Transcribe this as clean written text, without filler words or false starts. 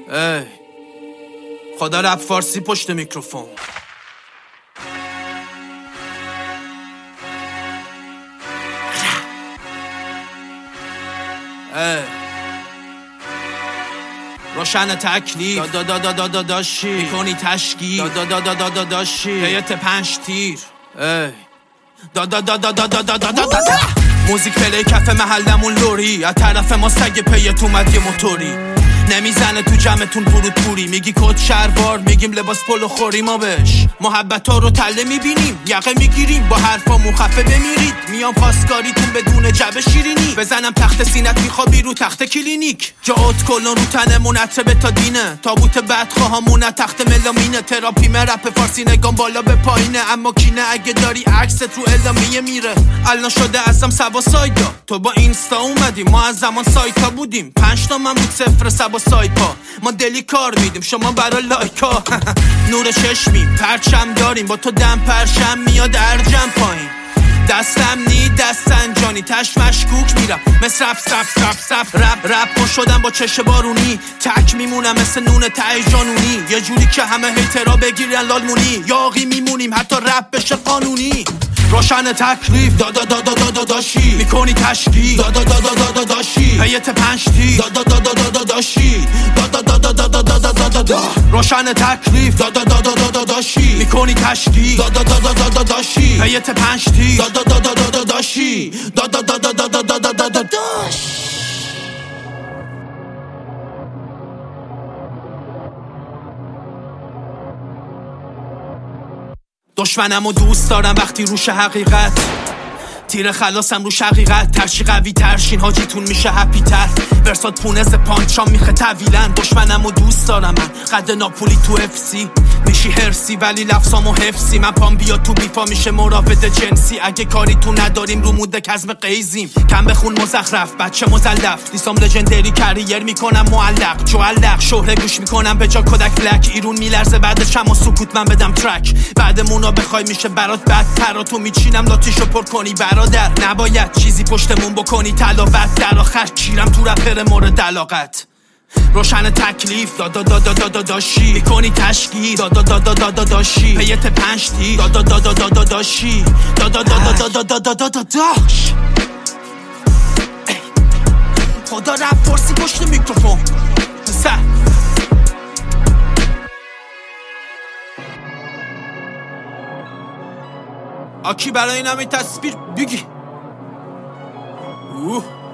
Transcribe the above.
ای خدا رپ فارسی پشت میکروفون. روشن تکلیف داشی میکنی تشکیل داشی هیئت 5 تیر موزیک پلی کف محلمون لوری از طرف ما سگ پیت اومد یه موتوری نمیزنه تو جمعتون پوری میگی کد شهروار میگیم لباس پلو خوری ما بهش محبت ها رو تله میبینیم یقه میگیریم با حرفامون خفه بمیرید میام پاسکاریتون بدون جبه شیرینی بزنم تخت سینت میخوابی رو تخت کلینیک جاوت کلون رو تنمون عطر بتادینه تابوت بدخواهامون تخت ملامینه تراپی رپ فارسی نگام بالا به پایینه اما کینه اگه داری عکست رو اعلامیه میره الان شده ازم سبا سایدا تو با اینستا اومدی ما از زمان سایتا بودیم 5 تا من بود 0 سبا سایپا ما دلی کار میدیم شما برا لایکا نور چشمیم پرچم داریم با تو دم پرشم میاد ارجم پایین دستم نی دست انجانی تش مشکوک میرم مثل رپ شدم با چش بارونی تک میمونم مثل نون ته جانونی یه جوری که همه هیترا بگیرن لالمونی یاقی میمونیم حتی رپ بشه قانونی روشن تکلیف داشی میکنی تشکیل داشی هیئت 5 تیر داشی روشن تکلیف داشی میکنی تشکیل داشی هیئت 5 تیر داشی دشمنمو دوست دارم وقتی روش حقیقت تیر خلاصم رو حقیقت ترشی قوی ترشین حاجیتون میشه هپی تر ورسات پونز پانچام میخه طویلن دشمنمو دوست دارم من قد ناپولی تو افسی میشی هرسی ولی لفظامو حفظی من پام بیا تو بیفا میشه مراود جنسی اگه کاری تو نداریم رو موده کزم قیزیم کم بخون مزخرف بچه مزلف لیسام لژندری کریر میکنم معلق جوالق شهره گوش میکنم به جا کدک بلک ایرون میلرزه بعد شم و سکوت من بدم ترک بعدمونو بخوای میشه برات بدتر تو میچینم لاتیشو پر کنی برادر نباید چیزی پشتمون بکنی تلاوت در آخر کیرم تو رپر مورد علاقت روشن تکلیف داشی میکنی تشکیل داشی هیئت 5 تیر داشی خدا رپ فارسی پشت میکروفون آکی برای این همه تصویر بگی